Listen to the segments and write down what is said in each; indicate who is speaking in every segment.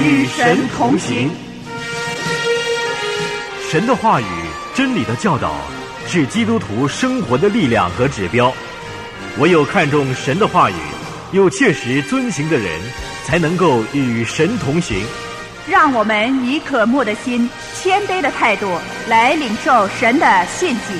Speaker 1: 与神同行。
Speaker 2: 神的话语、真理的教导是基督徒生活的力量和指标。唯有看重神的话语，又切实遵行的人，才能够与神同行。
Speaker 1: 让我们以渴慕的心、谦卑的态度来领受神的信息。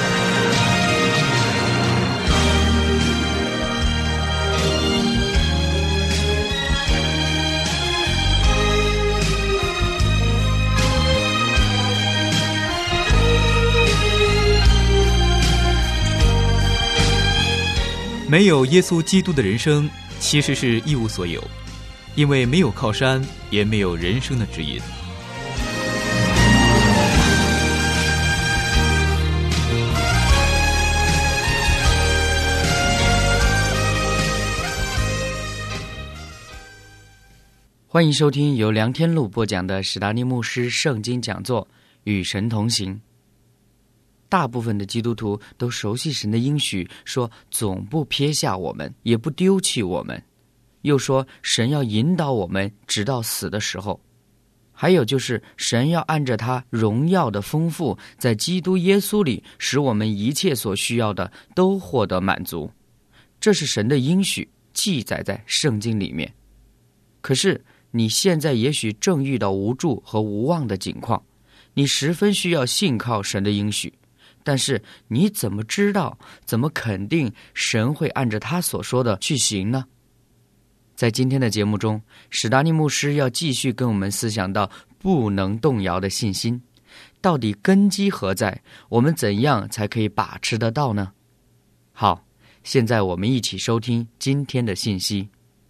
Speaker 3: 没有耶稣基督的人生其实是一无所有，因为没有靠山，也没有人生的指引。
Speaker 4: 欢迎收听由梁天禄播讲的史达尼牧师圣经讲座《与神同行》。大部分的基督徒都熟悉神的应许，说总不撇下我们，也不丢弃我们，又说神要引导我们直到死的时候。还有就是神要按着他荣耀的丰富，在基督耶稣里使我们一切所需要的都获得满足。这是神的应许，记载在圣经里面。可是你现在也许正遇到无助和无望的境况，你十分需要信靠神的应许，但是你怎么知道，怎么肯定神会按着他所说的去行呢？在今天的节目中，史达尼牧师要继续跟我们思想到不能动摇的信心，到底根基何在？我们怎样才可以把持得到呢？好，现在我们一起收听今天的信息。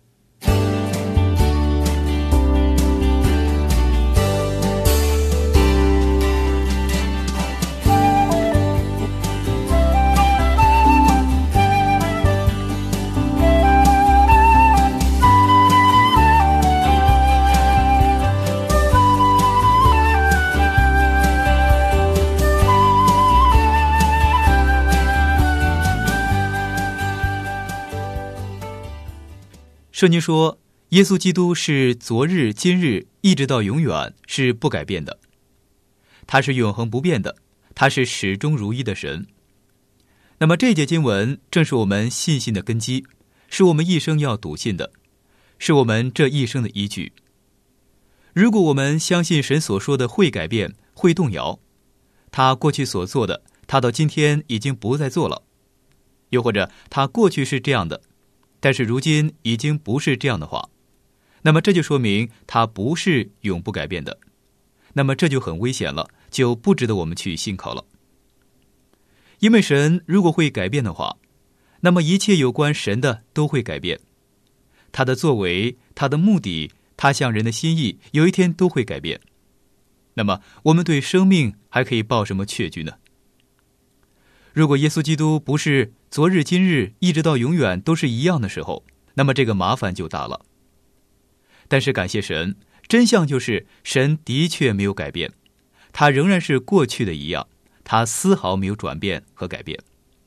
Speaker 3: 圣经说，耶稣基督是昨日、今日，一直到永远，是不改变的。他是永恒不变的，他是始终如一的神。那么这节经文正是我们信心的根基，是我们一生要笃信的，是我们这一生的依据。如果我们相信神所说的会改变、会动摇，他过去所做的，他到今天已经不再做了；又或者他过去是这样的，但是如今已经不是这样的话，那么这就说明它不是永不改变的，那么这就很危险了，就不值得我们去信靠了。因为神如果会改变的话，那么一切有关神的都会改变，他的作为、他的目的、他向人的心意，有一天都会改变。那么我们对生命还可以抱什么确据呢？如果耶稣基督不是昨日、今日，一直到永远都是一样的时候，那么这个麻烦就大了。但是感谢神，真相就是神的确没有改变，他仍然是过去的一样，他丝毫没有转变和改变。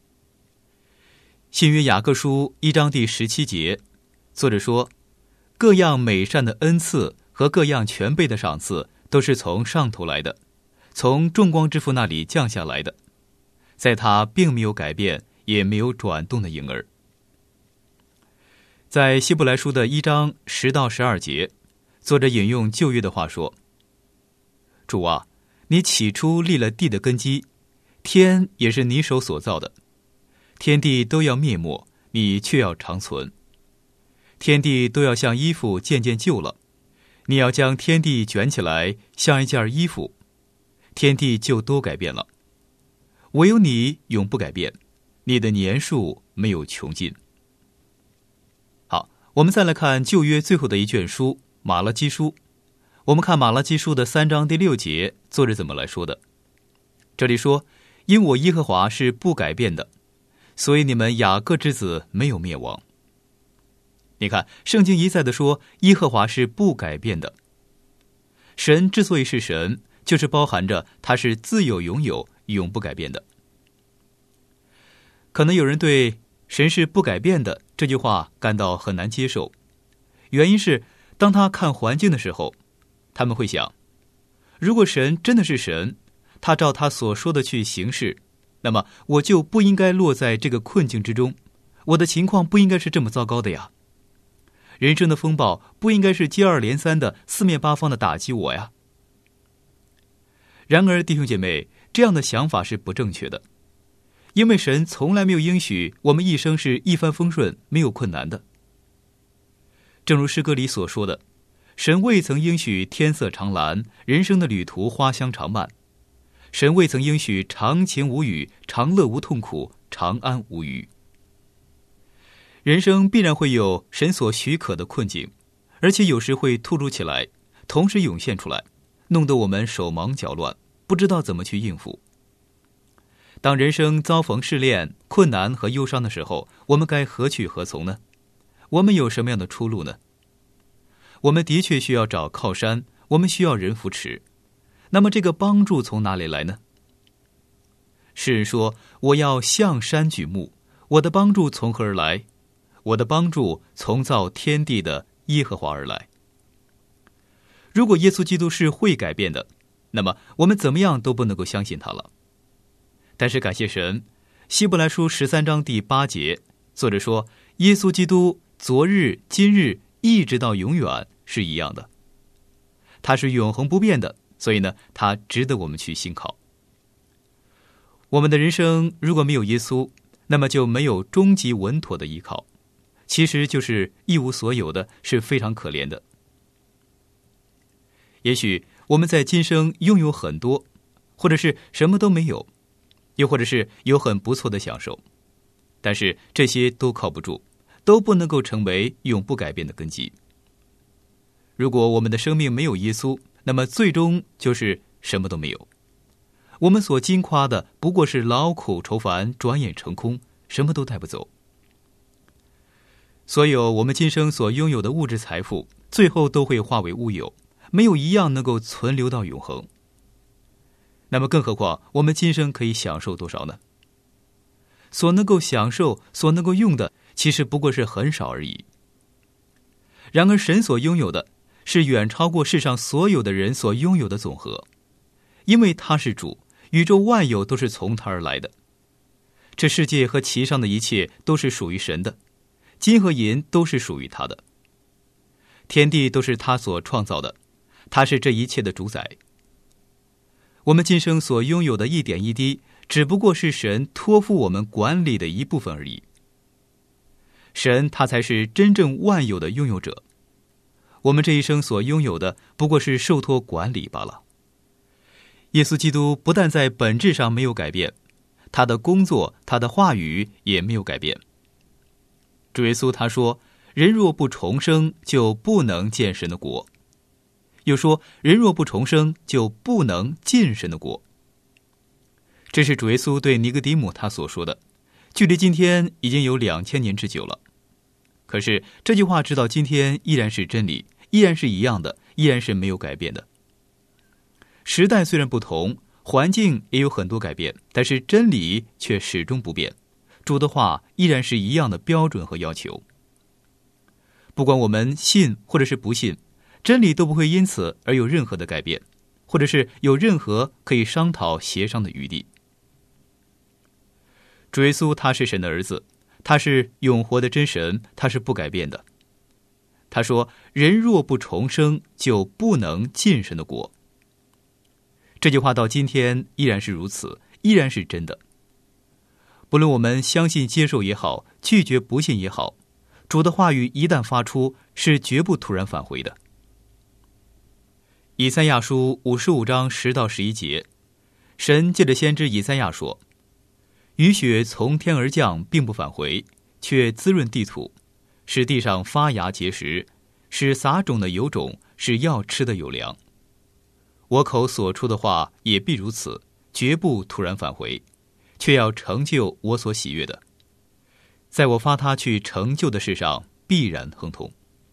Speaker 3: 新约雅各书1章第17节，作者说，各样美善的恩赐和各样全备的赏赐都是从上头来的，从众光之父那里降下来的，在他并没有改变也没有转动的婴儿。在希伯来书的1章10到12节，作者引用旧约的话说，主啊，你起初立了地的根基，天也是你手所造的，天地都要灭没，你却要长存。天地都要像衣服渐渐旧了，你要将天地卷起来像一件衣服，天地就都改变了。唯有你永不改变，你的年数没有穷尽。好，我们再来看旧约最后的一卷书马拉基书。我们看马拉基书的3章第6节，作者怎么来说的？这里说，因我耶和华是不改变的，所以你们雅各之子没有灭亡。你看，圣经一再的说耶和华是不改变的。神之所以是神，就是包含着他是自有永有，永不改变的。可能有人对神是不改变的这句话感到很难接受，原因是当他看环境的时候， 他们会想，如果神真的是神，他照他所说的去行事，那么我就不应该落在这个困境之中，我的情况不应该是这么糟糕的呀。人生的风暴不应该是接二连三的四面八方的打击我呀。然而弟兄姐妹，这样的想法是不正确的，因为神从来没有应许我们一生是一帆风顺没有困难的。正如诗歌里所说的，神未曾应许天色常蓝，人生的旅途花香常漫。神未曾应许长情无语，长乐无痛苦，长安无虞。人生必然会有神所许可的困境，而且有时会突如其来，同时涌现出来，弄得我们手忙脚乱，不知道怎么去应付。当人生遭逢试炼、困难和忧伤的时候，我们该何去何从呢？我们有什么样的出路呢？我们的确需要找靠山，我们需要人扶持。那么这个帮助从哪里来呢？诗人说，我要向山举目，我的帮助从何而来？我的帮助从造天地的耶和华而来。如果耶稣基督是会改变的，那么我们怎么样都不能够相信他了。但是感谢神，希伯来书13章第8节，作者说，耶稣基督昨日、今日一直到永远是一样的，他是永恒不变的，所以呢，他值得我们去信靠。我们的人生如果没有耶稣，那么就没有终极稳妥的依靠，其实就是一无所有的，是非常可怜的。也许我们在今生拥有很多，或者是什么都没有，又或者是有很不错的享受，但是这些都靠不住，都不能够成为永不改变的根基。如果我们的生命没有耶稣，那么最终就是什么都没有。我们所矜夸的不过是劳苦愁烦，转眼成空，什么都带不走。所有我们今生所拥有的物质财富，最后都会化为乌有，没有一样能够存留到永恒。那么更何况我们今生可以享受多少呢？所能够享受、所能够用的，其实不过是很少而已。然而神所拥有的是远超过世上所有的人所拥有的总和，因为他是主，宇宙万有都是从他而来的。这世界和其上的一切都是属于神的，金和银都是属于他的，天地都是他所创造的，他是这一切的主宰。我们今生所拥有的一点一滴，只不过是神托付我们管理的一部分而已。神他才是真正万有的拥有者，我们这一生所拥有的不过是受托管理罢了。耶稣基督不但在本质上没有改变，他的工作、他的话语也没有改变。主耶稣他说，人若不重生，就不能见神的国。又说，人若不重生，就不能进神的国。这是主耶稣对尼哥底母他所说的，距离今天已经有2000年之久了。可是这句话直到今天依然是真理，依然是一样的，依然是没有改变的。时代虽然不同，环境也有很多改变，但是真理却始终不变，主的话依然是一样的标准和要求。不管我们信或者是不信，真理都不会因此而有任何的改变，或者是有任何可以商讨协商的余地。主耶稣他是神的儿子，他是永活的真神，他是不改变的。他说，人若不重生，就不能进神的国。这句话到今天依然是如此，依然是真的。不论我们相信接受也好，拒绝不信也好，主的话语一旦发出，是绝不突然返回的。以赛亚书55章10到11节，神借着先知以赛亚说，雨雪从天而降，并不返回，却滋润地土，使地上发芽结实，使撒种的有种，使要吃的有粮。我口所出的话也必如此，绝不突然返回，却要成就我所喜悦的，在我发他去成就的事上必然亨通。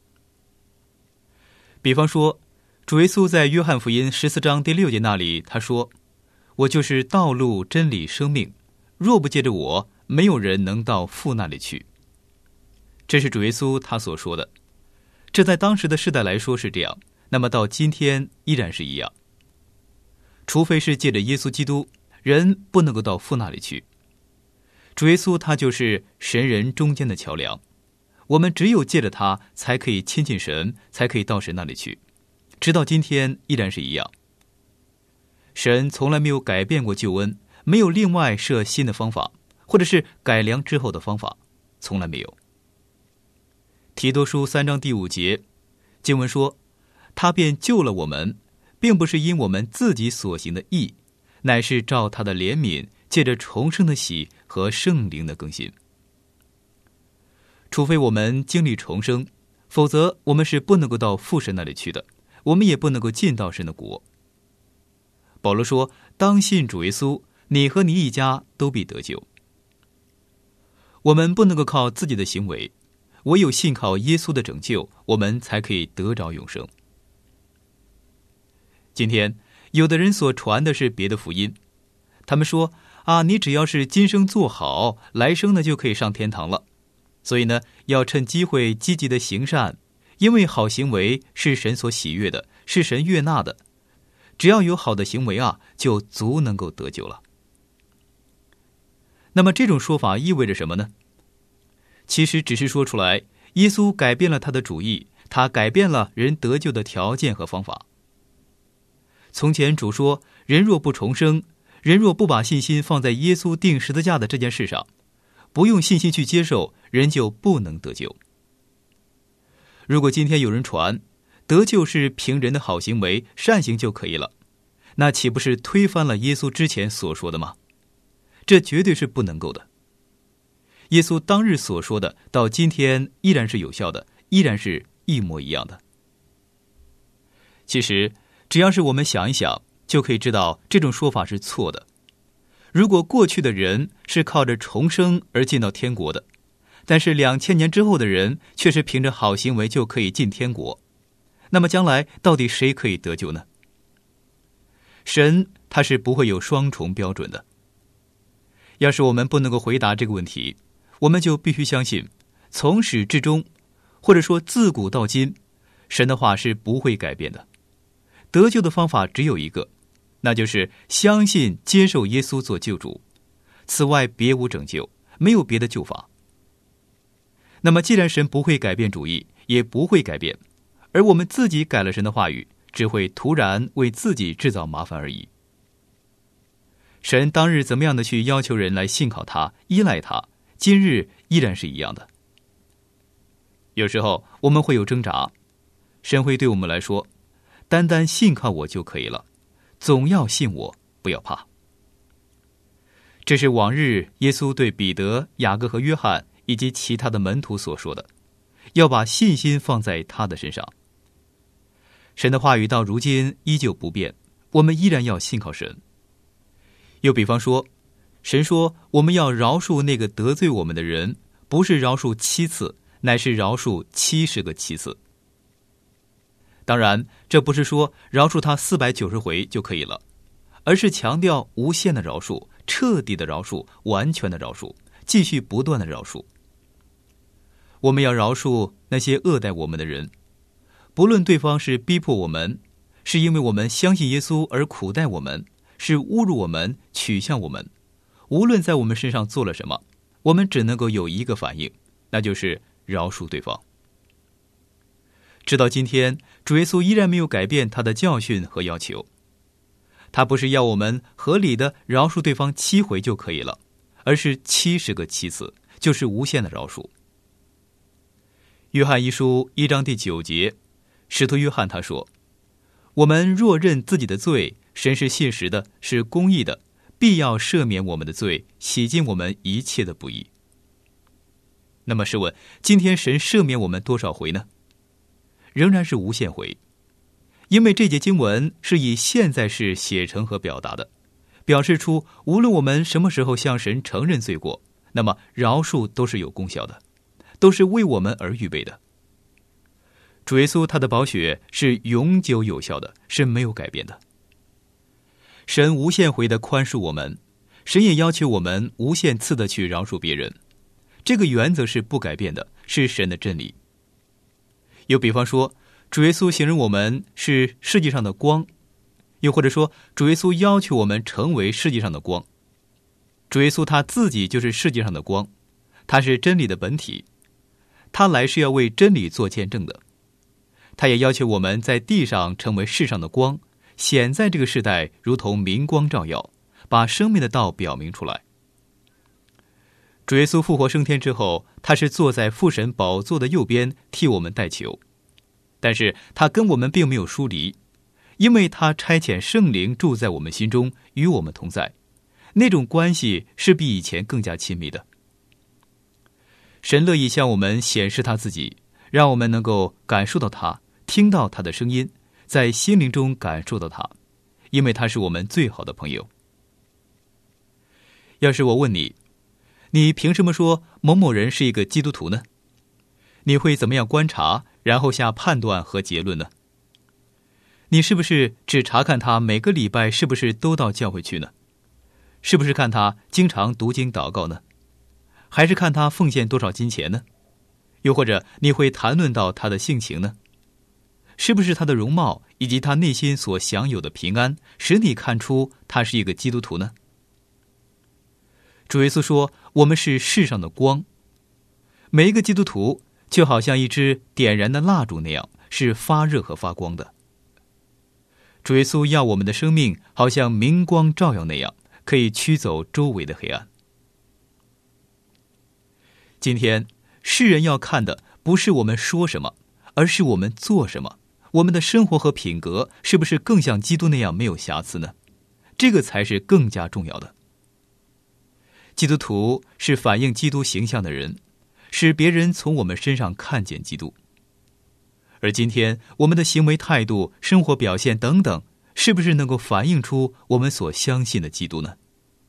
Speaker 3: 比方说，主耶稣在约翰福音14章第6节那里他说，我就是道路真理生命，若不借着我，没有人能到父那里去。这是主耶稣他所说的，这在当时的世代来说是这样， 那么到今天依然是一样。除非是借着耶稣基督，人不能够到父那里去。主耶稣他就是神人中间的桥梁，我们只有借着他才可以亲近神，才可以到神那里去。直到今天依然是一样。神从来没有改变过救恩，没有另外设新的方法，或者是改良之后的方法，从来没有。提多书3章第5节经文说，他便救了我们，并不是因我们自己所行的义，乃是照他的怜悯，借着重生的喜和圣灵的更新。除非我们经历重生，否则我们是不能够到父神那里去的，我们也不能够进到神的国。保罗说，当信主耶稣，你和你一家都必得救。我们不能够靠自己的行为，唯有信靠耶稣的拯救，我们才可以得着永生。今天有的人所传的是别的福音，他们说你只要是今生做好，来生呢就可以上天堂了。所以呢，要趁机会积极的行善，因为好行为是神所喜悦的，是神悦纳的。只要有好的行为就足能够得救了。那么这种说法意味着什么呢？其实只是说出来，耶稣改变了他的主意，他改变了人得救的条件和方法。从前主说，人若不重生，人若不把信心放在耶稣钉十字架的这件事上，不用信心去接受，人就不能得救。如果今天有人传得救是凭人的好行为善行就可以了，那岂不是推翻了耶稣之前所说的吗？这绝对是不能够的。耶稣当日所说的到今天依然是有效的，依然是一模一样的。其实只要是我们想一想，就可以知道这种说法是错的。如果过去的人是靠着重生而进到天国的，但是2000年之后的人却是凭着好行为就可以进天国，那么将来到底谁可以得救呢？神他是不会有双重标准的。要是我们不能够回答这个问题，我们就必须相信，从始至终，或者说自古到今，神的话是不会改变的。得救的方法只有一个，那就是相信接受耶稣做救主，此外别无拯救，没有别的救法。那么既然神不会改变主意，也不会改变，而我们自己改了神的话语，只会突然为自己制造麻烦而已。神当日怎么样的去要求人来信靠他，依赖他，今日依然是一样的。有时候我们会有挣扎，神会对我们来说，单单信靠我就可以了，总要信我，不要怕。这是往日耶稣对彼得、雅各和约翰以及其他的门徒所说的，要把信心放在他的身上。神的话语到如今依旧不变，我们依然要信靠神。又比方说，神说我们要饶恕那个得罪我们的人，不是饶恕7次，乃是饶恕70个7次。当然这不是说饶恕他490回就可以了，而是强调无限的饶恕，彻底的饶恕，完全的饶恕，继续不断的饶恕。我们要饶恕那些恶待我们的人，不论对方是逼迫我们，是因为我们相信耶稣而苦待我们，是侮辱我们，取笑我们，无论在我们身上做了什么，我们只能够有一个反应，那就是饶恕对方。直到今天，主耶稣依然没有改变他的教训和要求。他不是要我们合理的饶恕对方7回就可以了，而是70个7次，就是无限的饶恕。约翰一书1章第9节，使徒约翰他说，我们若认自己的罪，神是信实的，是公义的，必要赦免我们的罪，洗净我们一切的不义。那么试问，今天神赦免我们多少回呢？仍然是无限回，因为这节经文是以现在式写成和表达的，表示出无论我们什么时候向神承认罪过，那么饶恕都是有功效的，都是为我们而预备的。主耶稣他的宝血是永久有效的，是没有改变的。神无限回的宽恕我们，神也要求我们无限次的去饶恕别人，这个原则是不改变的，是神的真理。又比方说， 主耶稣形容我们是世界上的光，又或者说主耶稣要求我们成为世界上的光。主耶稣他自己就是世界上的光，他是真理的本体，他来是要为真理做见证的。他也要求我们在地上成为世上的光，显在这个世代如同明光照耀，把生命的道表明出来。主耶稣复活升天之后，他是坐在父神宝座的右边替我们代求，但是他跟我们并没有疏离，因为他差遣圣灵住在我们心中，与我们同在，那种关系是比以前更加亲密的。神乐意向我们显示他自己，让我们能够感受到他，听到他的声音，在心灵中感受到他，因为他是我们最好的朋友。要是我问你，你凭什么说某某人是一个基督徒呢？你会怎么样观察，然后下判断和结论呢？你是不是只查看他每个礼拜是不是都到教会去呢？是不是看他经常读经祷告呢？还是看他奉献多少金钱呢？又或者你会谈论到他的性情呢？是不是他的容貌以及他内心所享有的平安，使你看出他是一个基督徒呢？主耶稣说，我们是世上的光，每一个基督徒就好像一支点燃的蜡烛那样，是发热和发光的。主耶稣要我们的生命好像明光照耀那样，可以驱走周围的黑暗。今天世人要看的不是我们说什么，而是我们做什么，我们的生活和品格是不是更像基督那样没有瑕疵呢？这个才是更加重要的。基督徒是反映基督形象的人，使别人从我们身上看见基督。而今天我们的行为态度、生活表现等等，是不是能够反映出我们所相信的基督呢？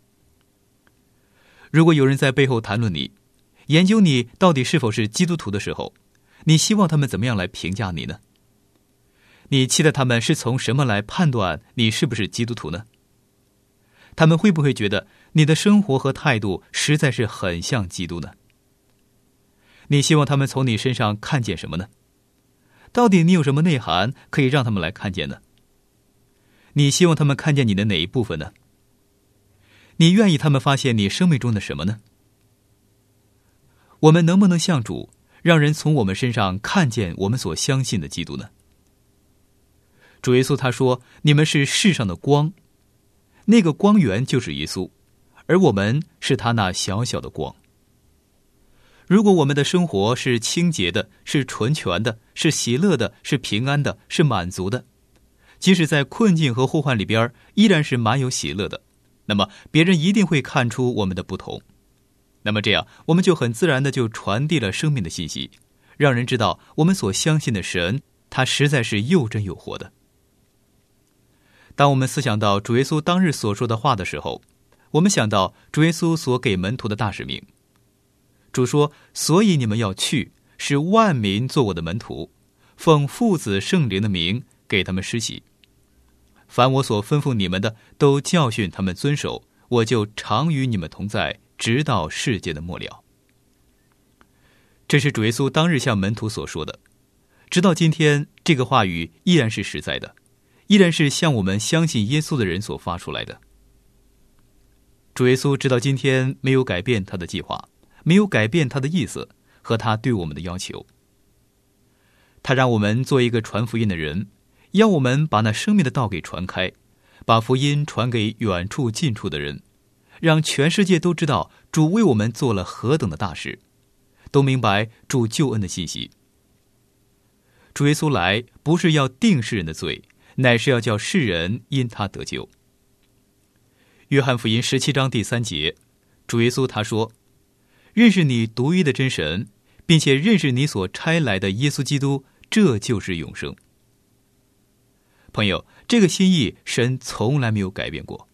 Speaker 3: 如果有人在背后谈论你，研究你到底是否是基督徒的时候，你希望他们怎么样来评价你呢？你期待他们是从什么来判断你是不是基督徒呢？他们会不会觉得你的生活和态度实在是很像基督呢？你希望他们从你身上看见什么呢？到底你有什么内涵可以让他们来看见呢？你希望他们看见你的哪一部分呢？你愿意他们发现你生命中的什么呢？我们能不能向主，让人从我们身上看见我们所相信的基督呢？主耶稣他说，你们是世上的光，那个光源就是耶稣，而我们是他那小小的光。如果我们的生活是清洁的，是纯全的，是喜乐的，是平安的，是满足的，即使在困境和祸患里边依然是满有喜乐的，那么别人一定会看出我们的不同。那么这样我们就很自然的就传递了生命的信息，让人知道我们所相信的神，他实在是又真又活的。当我们思想到主耶稣当日所说的话的时候，我们想到主耶稣所给门徒的大使命。主说，所以你们要去，使万民做我的门徒，奉父子圣灵的名给他们施洗，凡我所吩咐你们的，都教训他们遵守，我就常与你们同在，直到世界的末了。这是主耶稣当日向门徒所说的，直到今天这个话语依然是实在的，依然是向我们相信耶稣的人所发出来的。主耶稣直到今天没有改变他的计划，没有改变他的意思和他对我们的要求。他让我们做一个传福音的人，要我们把那生命的道给传开，把福音传给远处近处的人，让全世界都知道主为我们做了何等的大事，都明白主救恩的信息。主耶稣来不是要定世人的罪，乃是要叫世人因他得救。约翰福音17章第3节，主耶稣他说，认识你独一的真神，并且认识你所差来的耶稣基督，这就是永生。朋友，这个心意神从来没有改变过。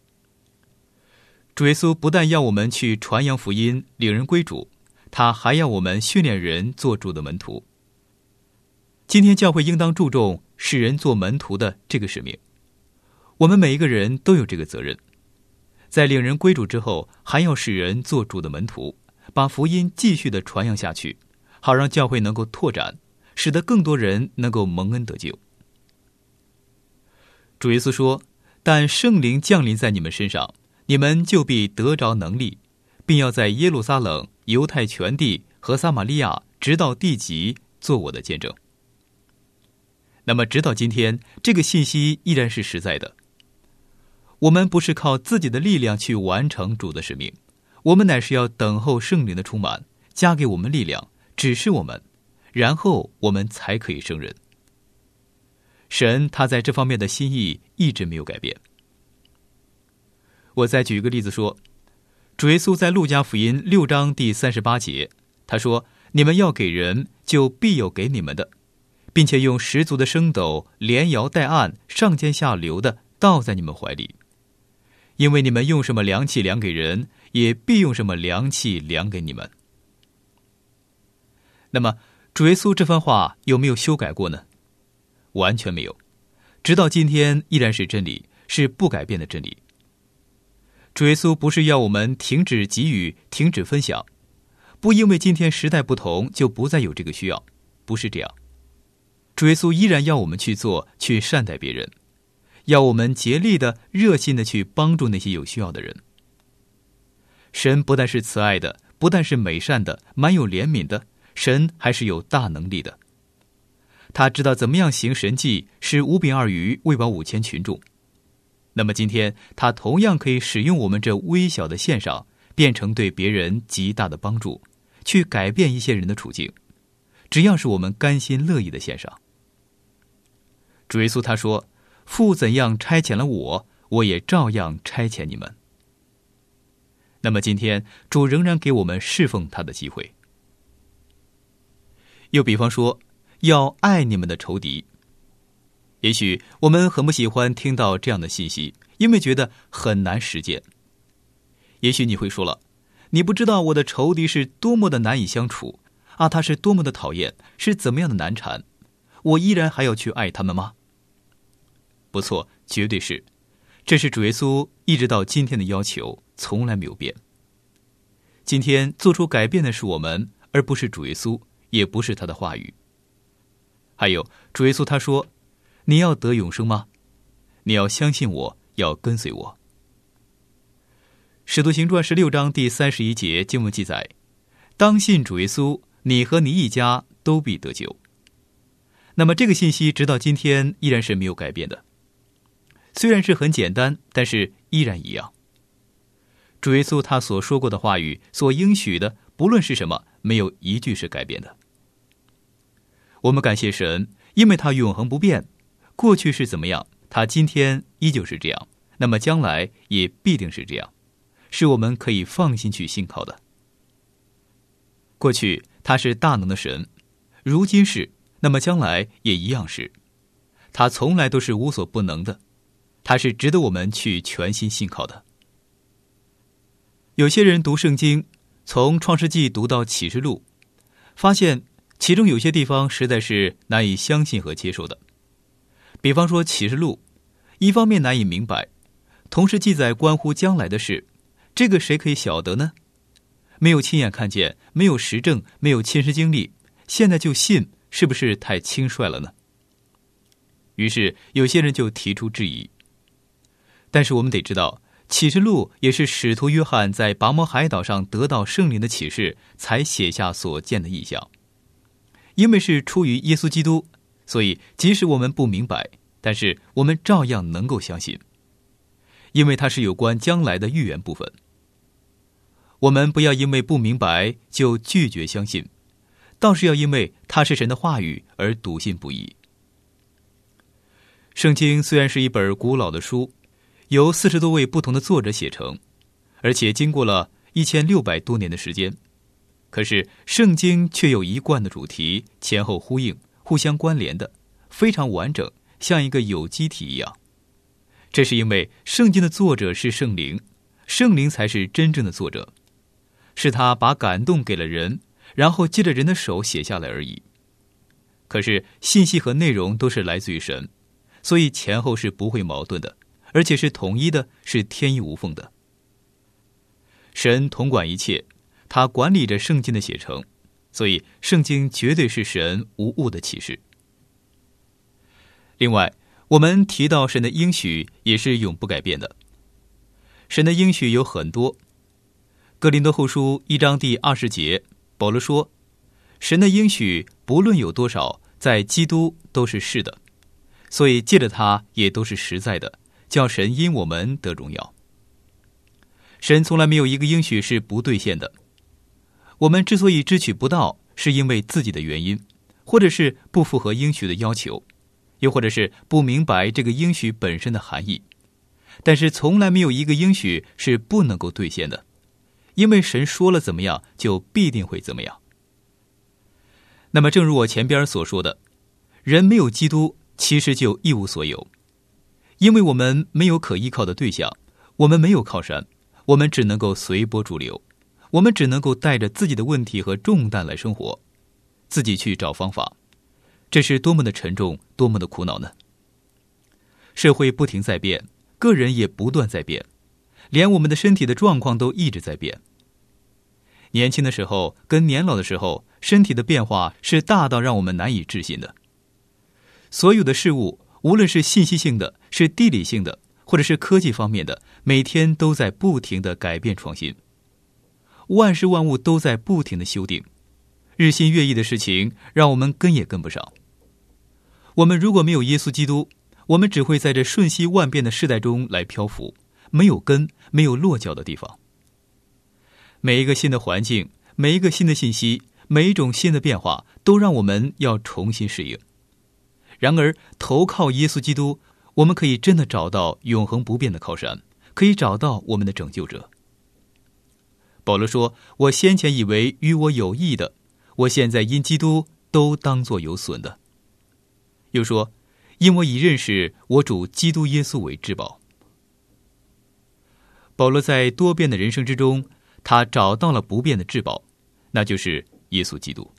Speaker 3: 主耶稣不但要我们去传扬福音，领人归主，他还要我们训练人做主的门徒。今天教会应当注重使人做门徒的这个使命，我们每一个人都有这个责任。在领人归主之后，还要使人做主的门徒，把福音继续的传扬下去，好让教会能够拓展， 使得更多人能够蒙恩得救。主耶稣说，但圣灵降临在你们身上，你们就必得着能力，并要在耶路撒冷、犹太全地和撒玛利亚直到地极做我的见证。那么直到今天，这个信息依然是实在的。我们不是靠自己的力量去完成主的使命，我们乃是要等候圣灵的充满，加给我们力量，指示我们，然后我们才可以胜任。神他在这方面的心意一直没有改变。我再举一个例子说，主耶稣在路加福音6章第38节，他说，你们要给人，就必有给你们的，并且用十足的升斗连摇带按，上尖下流的倒在你们怀里，因为你们用什么量器量给人，也必用什么量器量给你们。那么主耶稣这番话有没有修改过呢？完全没有，直到今天依然是真理，是不改变的真理。主耶稣不是要我们停止给予，停止分享，不因为今天时代不同就不再有这个需要，不是这样。主耶稣依然要我们去做，去善待别人，要我们竭力的、热心的去帮助那些有需要的人。神不但是慈爱的，不但是美善的，满有怜悯的，神还是有大能力的。他知道怎么样行神迹，使5饼2鱼喂饱5000群众。那么今天他同样可以使用我们这微小的献上，变成对别人极大的帮助，去改变一些人的处境，只要是我们甘心乐意的献上。主耶稣他说，父怎样差遣了我，我也照样差遣你们。那么今天主仍然给我们侍奉他的机会。又比方说，要爱你们的仇敌。也许我们很不喜欢听到这样的信息，因为觉得很难实践。也许你会说了，你不知道我的仇敌是多么的难以相处啊，他是多么的讨厌，是怎么样的难缠，我依然还要去爱他们吗？不错，绝对是。这是主耶稣一直到今天的要求，从来没有变。今天做出改变的是我们，而不是主耶稣，也不是他的话语。还有，主耶稣他说，你要得永生吗？你要相信我，要跟随我。使徒行传16章第31节经文记载，当信主耶稣，你和你一家都必得救。那么这个信息直到今天依然是没有改变的。虽然是很简单，但是依然一样。主耶稣他所说过的话语，所应许的，不论是什么，没有一句是改变的。我们感谢神，因为他永恒不变，过去是怎么样，他今天依旧是这样，那么将来也必定是这样，是我们可以放心去信靠的。过去他是大能的神，如今是，那么将来也一样是。他从来都是无所不能的，他是值得我们去全心信靠的。有些人读圣经，从创世纪读到启示录，发现其中有些地方实在是难以相信和接受的。比方说启示录，一方面难以明白，同时记载关乎将来的事，这个谁可以晓得呢？没有亲眼看见，没有实证，没有亲身经历，现在就信，是不是太轻率了呢？于是有些人就提出质疑。但是我们得知道，启示录也是使徒约翰在拔摩海岛上得到圣灵的启示才写下所见的异象。因为是出于耶稣基督，所以即使我们不明白，但是我们照样能够相信，因为它是有关将来的预言部分。我们不要因为不明白就拒绝相信，倒是要因为它是神的话语而笃信不疑。圣经虽然是一本古老的书，由40多位不同的作者写成，而且经过了1600多年的时间，可是圣经却有一贯的主题，前后呼应，互相关联的，非常完整，像一个有机体一样。这是因为圣经的作者是圣灵，圣灵才是真正的作者，是他把感动给了人，然后借着人的手写下来而已。可是信息和内容都是来自于神，所以前后是不会矛盾的，而且是统一的，是天衣无缝的。神统管一切，他管理着圣经的写成， 所以圣经绝对是神无误的启示。另外，我们提到神的应许也是永不改变的。神的应许有很多。哥林多后书1章第20节，保罗说，神的应许不论有多少，在基督都是是的，所以借着他也都是实在的，叫神因我们得荣耀。神从来没有一个应许是不兑现的。我们之所以支取不到，是因为自己的原因，或者是不符合应许的要求，又或者是不明白这个应许本身的含义。但是从来没有一个应许是不能够兑现的，因为神说了怎么样，就必定会怎么样。那么正如我前边所说的，人没有基督其实就一无所有，因为我们没有可依靠的对象，我们没有靠山，我们只能够随波逐流，我们只能够带着自己的问题和重担来生活，自己去找方法。这是多么的沉重，多么的苦恼呢？社会不停在变，个人也不断在变，连我们的身体的状况都一直在变。年轻的时候跟年老的时候，身体的变化是大到让我们难以置信的。所有的事物，无论是信息性的，是地理性的，或者是科技方面的，每天都在不停的改变创新。万事万物都在不停的修订，日新月异的事情让我们跟也跟不上。我们如果没有耶稣基督，我们只会在这瞬息万变的世代中来漂浮，没有根，没有落脚的地方。每一个新的环境，每一个新的信息，每一种新的变化，都让我们要重新适应。然而投靠耶稣基督，我们可以真的找到永恒不变的靠山，可以找到我们的拯救者。保罗说，我先前以为与我有益的，我现在因基督都当作有损的。又说，因我已认识我主基督耶稣为至宝。保罗在多变的人生之中，他找到了不变的至宝，那就是耶稣基督。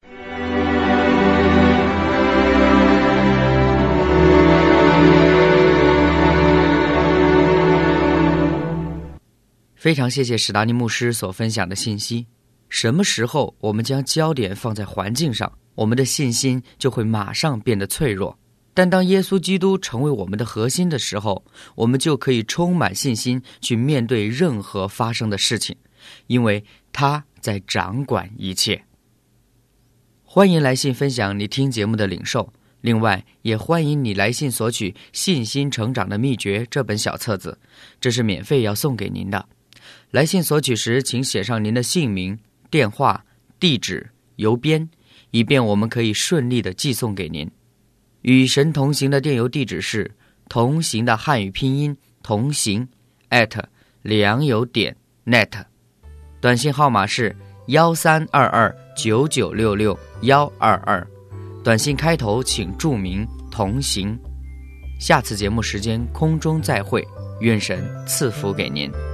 Speaker 4: 非常谢谢史达尼牧师所分享的信息。什么时候我们将焦点放在环境上，我们的信心就会马上变得脆弱。但当耶稣基督成为我们的核心的时候，我们就可以充满信心去面对任何发生的事情，因为他在掌管一切。欢迎来信分享你听节目的领受，另外也欢迎你来信索取《信心成长的秘诀》这本小册子，这是免费要送给您的。来信索取时，请写上您的姓名、电话、地址、邮编，以便我们可以顺利地寄送给您。与神同行的电邮地址是同行的汉语拼音同行@良友.net， 短信号码是13229966-122，短信开头请注明同行。下次节目时间空中再会，愿神赐福给您。